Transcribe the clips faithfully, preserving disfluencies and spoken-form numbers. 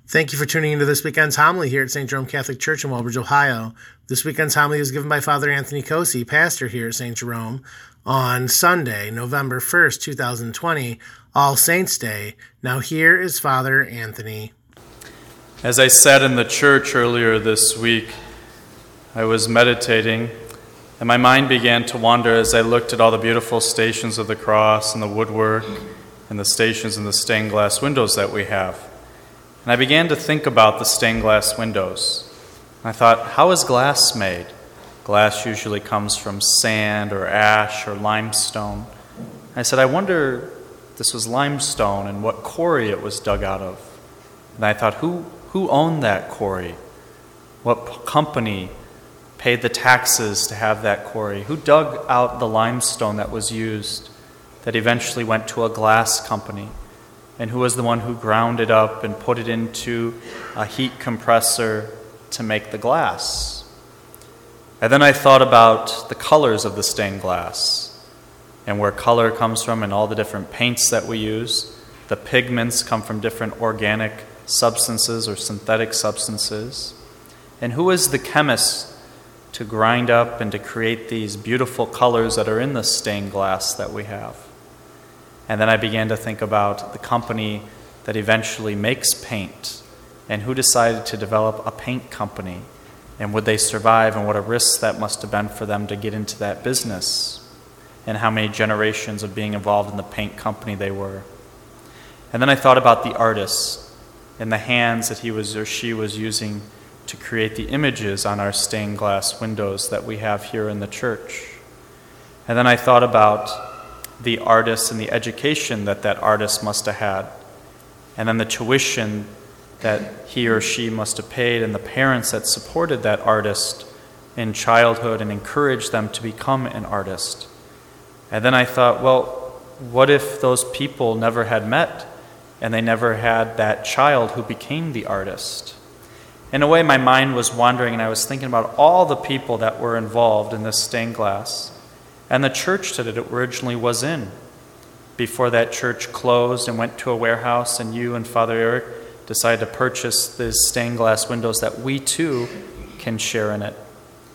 Thank you for tuning into this weekend's homily here at Saint Jerome Catholic Church in Walbridge, Ohio. This weekend's homily is given by Father Anthony Cosi, pastor here at Saint Jerome, on Sunday, November first, two thousand twenty, All Saints' Day. Now here is Father Anthony. As I sat in the church earlier this week, I was meditating, and my mind began to wander as I looked at all the beautiful stations of the cross and the woodwork and the stations and the stained glass windows that we have. And I began to think about the stained glass windows. And I thought, how is glass made? Glass usually comes from sand or ash or limestone. I said, I wonder if this was limestone and what quarry it was dug out of. And I thought, who, who owned that quarry? What p- company paid the taxes to have that quarry? Who dug out the limestone that was used that eventually went to a glass company? And who was the one who ground it up and put it into a heat compressor to make the glass? And then I thought about the colors of the stained glass and where color comes from and all the different paints that we use. The pigments come from different organic substances or synthetic substances. And who is the chemist to grind up and to create these beautiful colors that are in the stained glass that we have? And then I began to think about the company that eventually makes paint and who decided to develop a paint company and would they survive and what a risk that must have been for them to get into that business and how many generations of being involved in the paint company they were. And then I thought about the artist and the hands that he was or she was using to create the images on our stained glass windows that we have here in the church. And then I thought about the artist and the education that that artist must have had, and then the tuition that he or she must have paid, and the parents that supported that artist in childhood and encouraged them to become an artist. And then I thought, well, what if those people never had met and they never had that child who became the artist? In a way, my mind was wandering, and I was thinking about all the people that were involved in this stained glass and the church that it originally was in before that church closed and went to a warehouse, and you and Father Eric decided to purchase these stained glass windows that we too can share in it.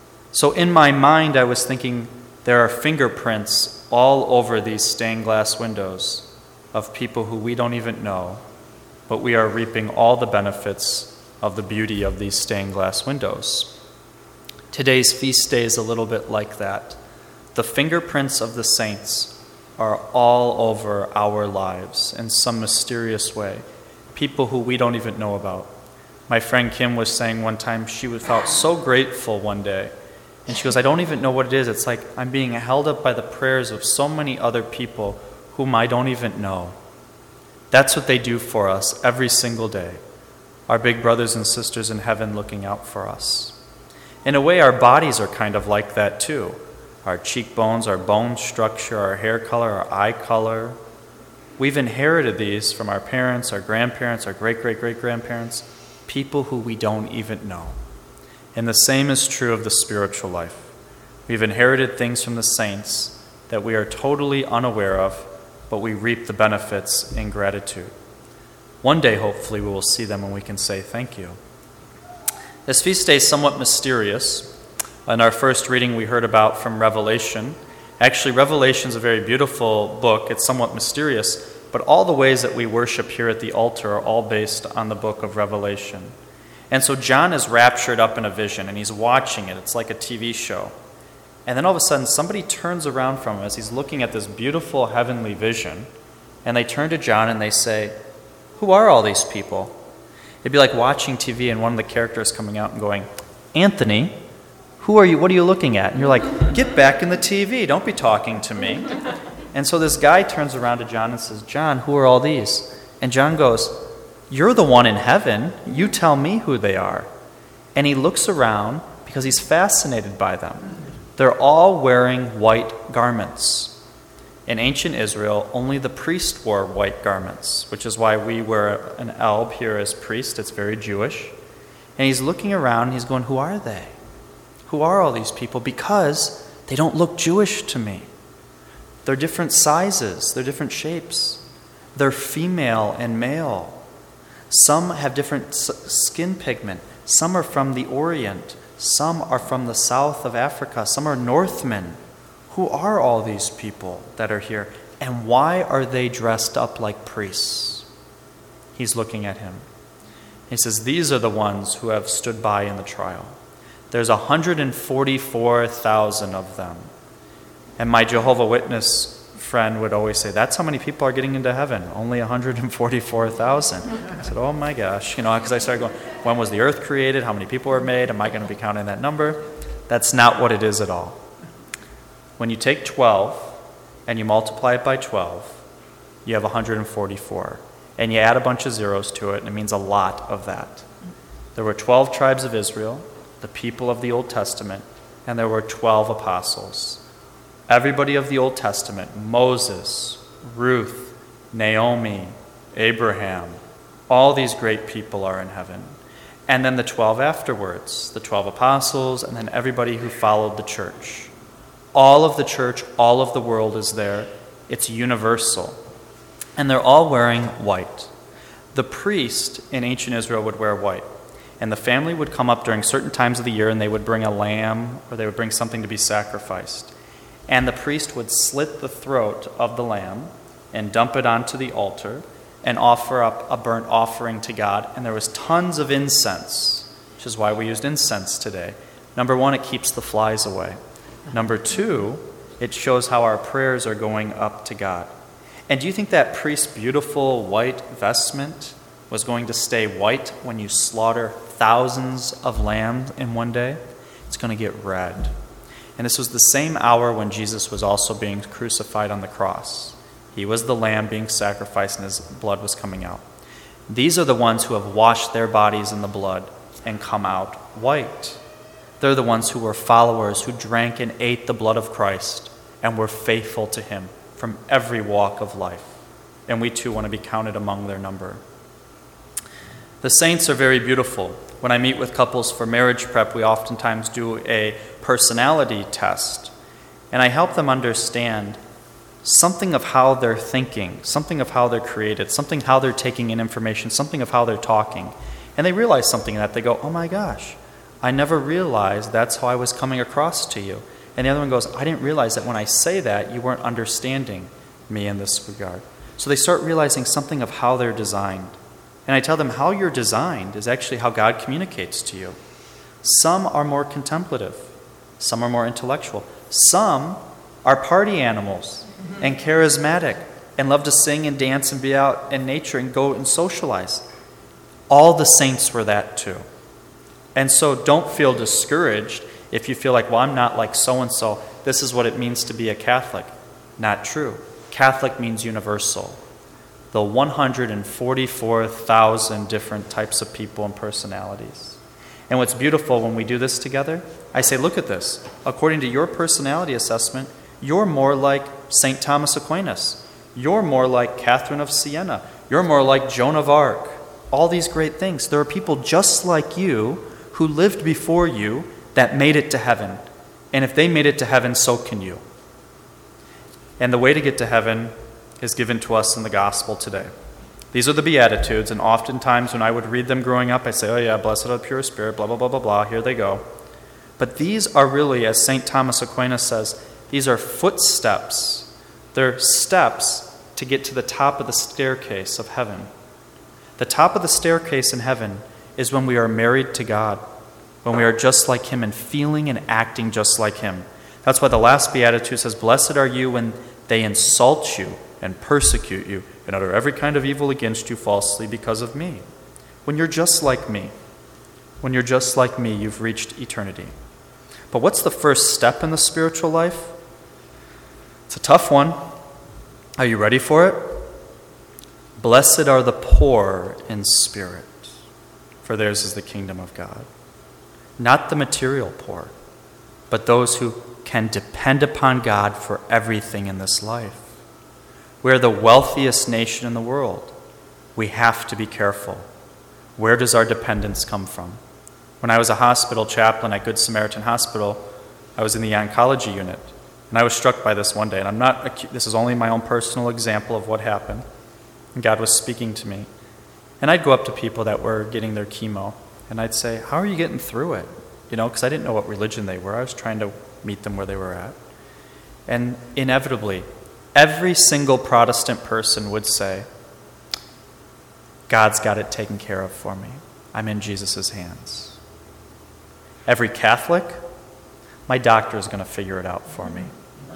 So in my mind, I was thinking there are fingerprints all over these stained glass windows of people who we don't even know, but we are reaping all the benefits of the beauty of these stained glass windows. Today's feast day is a little bit like that. The fingerprints of the saints are all over our lives in some mysterious way. People who we don't even know about. My friend Kim was saying one time she felt so grateful one day. And she goes, I don't even know what it is. It's like I'm being held up by the prayers of so many other people whom I don't even know. That's what they do for us every single day. Our big brothers and sisters in heaven looking out for us. In a way, our bodies are kind of like that too. Our cheekbones, our bone structure, our hair color, our eye color. We've inherited these from our parents, our grandparents, our great-great-great-grandparents, people who we don't even know. And the same is true of the spiritual life. We've inherited things from the saints that we are totally unaware of, but we reap the benefits in gratitude. One day, hopefully, we will see them and we can say thank you. This feast day is somewhat mysterious. In our first reading, we heard about from Revelation. Actually, Revelation is a very beautiful book. It's somewhat mysterious, but all the ways that we worship here at the altar are all based on the book of Revelation. And so John is raptured up in a vision, and he's watching it. It's like a T V show. And then all of a sudden, somebody turns around from him as he's looking at this beautiful heavenly vision, and they turn to John and they say, who are all these people? It'd be like watching T V and one of the characters coming out and going, Anthony, who are you? What are you looking at? And you're like, get back in the T V. Don't be talking to me. And so this guy turns around to John and says, John, who are all these? And John goes, you're the one in heaven. You tell me who they are. And he looks around because he's fascinated by them. They're all wearing white garments. In ancient Israel, only the priest wore white garments, which is why we wear an alb here as priest. It's very Jewish. And he's looking around and he's going, who are they? Who are all these people? Because they don't look Jewish to me. They're different sizes. They're different shapes. They're female and male. Some have different s- skin pigment. Some are from the Orient. Some are from the south of Africa. Some are Northmen. Who are all these people that are here? And why are they dressed up like priests? He's looking at him. He says, these are the ones who have stood by in the trial. There's one hundred forty-four thousand of them. And my Jehovah's Witness friend would always say, that's how many people are getting into heaven, only one hundred forty-four thousand. I said, oh my gosh, you know, because I started going, when was the earth created? How many people were made? Am I going to be counting that number? That's not what it is at all. When you take twelve and you multiply it by twelve, you have one hundred forty-four. And you add a bunch of zeros to it, and it means a lot of that. There were twelve tribes of Israel, the people of the Old Testament, and there were twelve apostles. Everybody of the Old Testament, Moses, Ruth, Naomi, Abraham, all these great people are in heaven. And then the twelve afterwards, the twelve apostles, and then everybody who followed the church. All of the church, all of the world is there. It's universal. And they're all wearing white. The priest in ancient Israel would wear white. And the family would come up during certain times of the year and they would bring a lamb or they would bring something to be sacrificed. And the priest would slit the throat of the lamb and dump it onto the altar and offer up a burnt offering to God. And there was tons of incense, which is why we used incense today. Number one, it keeps the flies away. Number two, it shows how our prayers are going up to God. And do you think that priest's beautiful white vestment was going to stay white when you slaughter thousands of lambs in one day? It's going to get red. And this was the same hour when Jesus was also being crucified on the cross. He was the lamb being sacrificed and his blood was coming out. These are the ones who have washed their bodies in the blood and come out white. They're the ones who were followers, who drank and ate the blood of Christ and were faithful to him from every walk of life. And we too want to be counted among their number. The saints are very beautiful. When I meet with couples for marriage prep, we oftentimes do a personality test. And I help them understand something of how they're thinking, something of how they're created, something how they're taking in information, something of how they're talking. And they realize something in that. They go, oh my gosh, I never realized that's how I was coming across to you. And the other one goes, I didn't realize that when I say that, you weren't understanding me in this regard. So they start realizing something of how they're designed. And I tell them how you're designed is actually how God communicates to you. Some are more contemplative. Some are more intellectual. Some are party animals and charismatic and love to sing and dance and be out in nature and go and socialize. All the saints were that too. And so don't feel discouraged if you feel like, well, I'm not like so-and-so. This is what it means to be a Catholic. Not true. Catholic means universal. The one hundred forty-four thousand different types of people and personalities. And what's beautiful when we do this together, I say, look at this. According to your personality assessment, you're more like Saint Thomas Aquinas. You're more like Catherine of Siena. You're more like Joan of Arc. All these great things. There are people just like you who lived before you that made it to heaven. And if they made it to heaven, so can you. And the way to get to heaven is given to us in the gospel today. These are the Beatitudes, and oftentimes when I would read them growing up, I say, oh yeah, blessed are the pure spirit, blah, blah, blah, blah, blah, here they go. But these are really, as Saint Thomas Aquinas says, these are footsteps. They're steps to get to the top of the staircase of heaven. The top of the staircase in heaven is when we are married to God, when we are just like him and feeling and acting just like him. That's why the last Beatitude says, blessed are you when they insult you and persecute you and utter every kind of evil against you falsely because of me. When you're just like me, when you're just like me, you've reached eternity. But what's the first step in the spiritual life? It's a tough one. Are you ready for it? Blessed are the poor in spirit, for theirs is the kingdom of God. Not the material poor, but those who can depend upon God for everything in this life. We're the wealthiest nation in the world. We have to be careful. Where does our dependence come from? When I was a hospital chaplain at Good Samaritan Hospital, I was in the oncology unit. And I was struck by this one day. And I'm not, this is only my own personal example of what happened. And God was speaking to me. And I'd go up to people that were getting their chemo, and I'd say, how are you getting through it? You know, because I didn't know what religion they were. I was trying to meet them where they were at. And inevitably, every single Protestant person would say, God's got it taken care of for me. I'm in Jesus' hands. Every Catholic, my doctor is going to figure it out for me.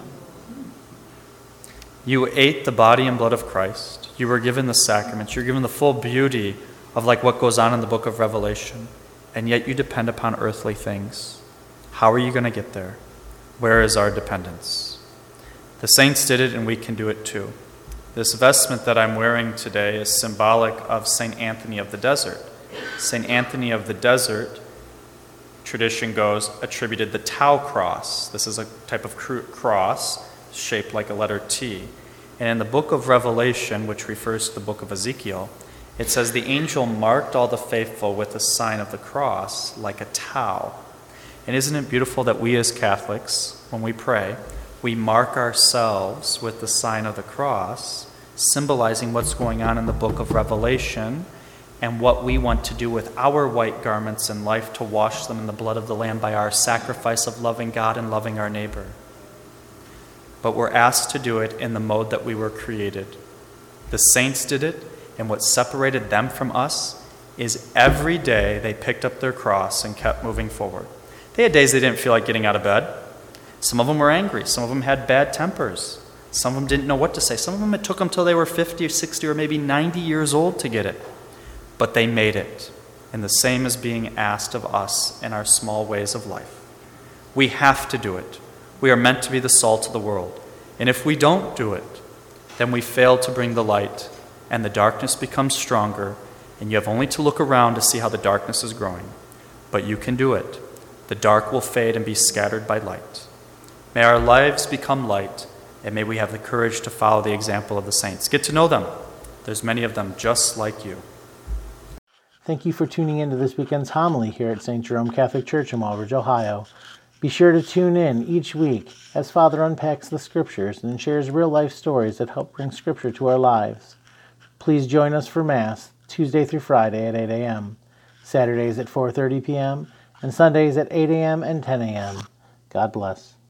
You ate the body and blood of Christ. You were given the sacraments. You're given the full beauty of like what goes on in the book of Revelation. And yet you depend upon earthly things. How are you going to get there? Where is our dependence? The saints did it, and we can do it too. This vestment that I'm wearing today is symbolic of Saint Anthony of the Desert. Saint Anthony of the Desert, tradition goes, attributed the Tau cross. This is a type of cross shaped like a letter T. And in the book of Revelation, which refers to the book of Ezekiel, it says the angel marked all the faithful with the sign of the cross like a Tau. And isn't it beautiful that we as Catholics, when we pray, we mark ourselves with the sign of the cross, symbolizing what's going on in the book of Revelation and what we want to do with our white garments in life to wash them in the blood of the Lamb by our sacrifice of loving God and loving our neighbor. But we're asked to do it in the mode that we were created. The saints did it, and what separated them from us is every day they picked up their cross and kept moving forward. They had days they didn't feel like getting out of bed. Some of them were angry. Some of them had bad tempers. Some of them didn't know what to say. Some of them, it took them till they were fifty or sixty or maybe ninety years old to get it. But they made it. And the same is being asked of us in our small ways of life. We have to do it. We are meant to be the salt of the world. And if we don't do it, then we fail to bring the light, and the darkness becomes stronger, and you have only to look around to see how the darkness is growing. But you can do it. The dark will fade and be scattered by light. May our lives become light, and may we have the courage to follow the example of the saints. Get to know them. There's many of them just like you. Thank you for tuning in to this weekend's homily here at Saint Jerome Catholic Church in Walbridge, Ohio. Be sure to tune in each week as Father unpacks the Scriptures and shares real-life stories that help bring Scripture to our lives. Please join us for Mass Tuesday through Friday at eight a.m., Saturdays at four thirty p.m., and Sundays at eight a.m. and ten a.m. God bless.